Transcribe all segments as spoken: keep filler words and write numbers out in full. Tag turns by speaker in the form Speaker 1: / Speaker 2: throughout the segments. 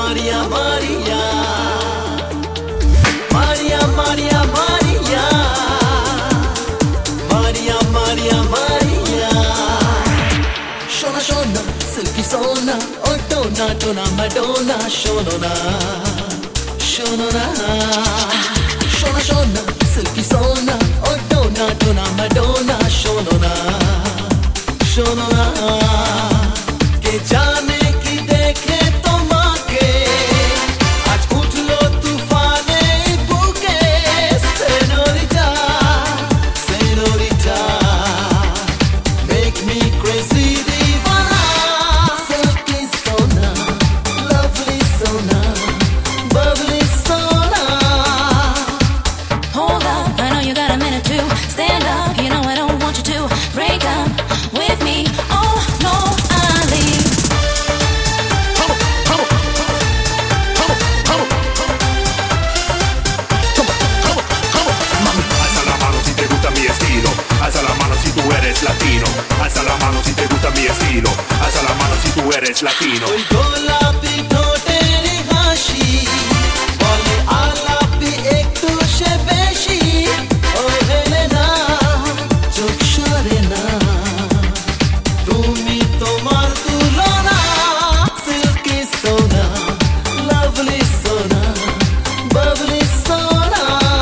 Speaker 1: Maria, Maria, Maria, Maria, Maria, Maria, Maria, Maria. Shona, Shona, silky sona, oh dona, dona, Madonna, Shona, Shona, Shona, Shona, silky sona, oh dona, dona, Madonna, Shona, Shona. के जाने की देखे तो माँ के आज उठ लो तूफाने बुके senorita senorita make me crazy दीवाना silky sona lovely sona bubbly sona.
Speaker 2: Hold up, I know you got a minute to stand up. You know I don't want you to break up with me. Oh no, I leave.
Speaker 3: Alza la mano si tú eres latino, alza la mano si te gusta mi estilo, alza la mano si tú eres latino.
Speaker 1: कोई गोलापी ठोटेरी हाशी बोले आलापी एक तुझे बेशी ओ Helena चुक्षरेना तुमी तोमार तुलना silky sona lovely sona bubbly sona.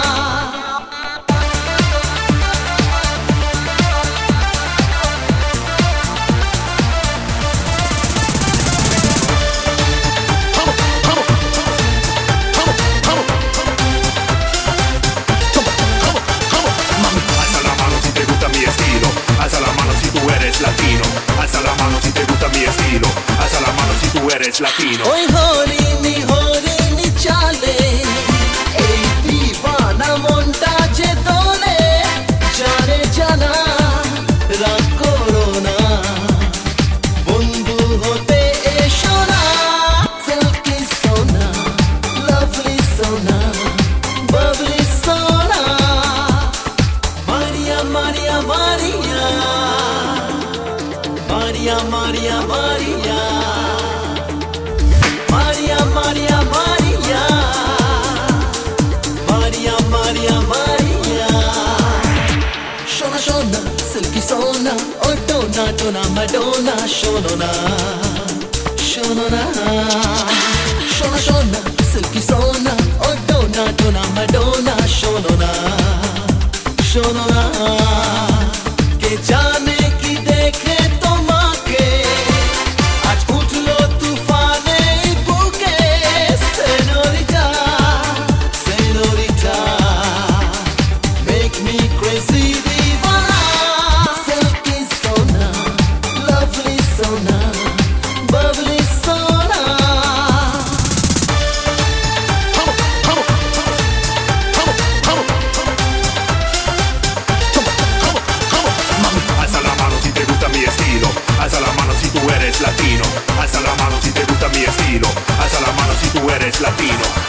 Speaker 3: Alza la mano si tú eres latino, alza la mano si te gusta mi estilo, alza la mano si tú eres latino.
Speaker 1: Oi hori ni hori ni chale, ei divana montage dole, jane jana rag corona, bondhu hote esho na, silky sona, lovely sona, bubbly sona. Maria, Maria, Maria, Maria, Maria, Maria, Maria, Maria, Maria, Maria, Maria, Maria. Shona, Shona, silky sona, oh dona, dona, Madonna, Shona, Shona. Shona, Shona, silky sona, oh dona, dona, Madonna, Shona, Shona. के जाने की देखे तो माँ के आज उठ लो तूफाने बुके senorita senorita make me crazy दीवाना silky sona lovely sona bubbly sona.
Speaker 3: Alza la mano si te gusta mi estilo, alza la mano si tú eres latino, alza la mano si te gusta mi estilo, alza la mano si tú eres latino.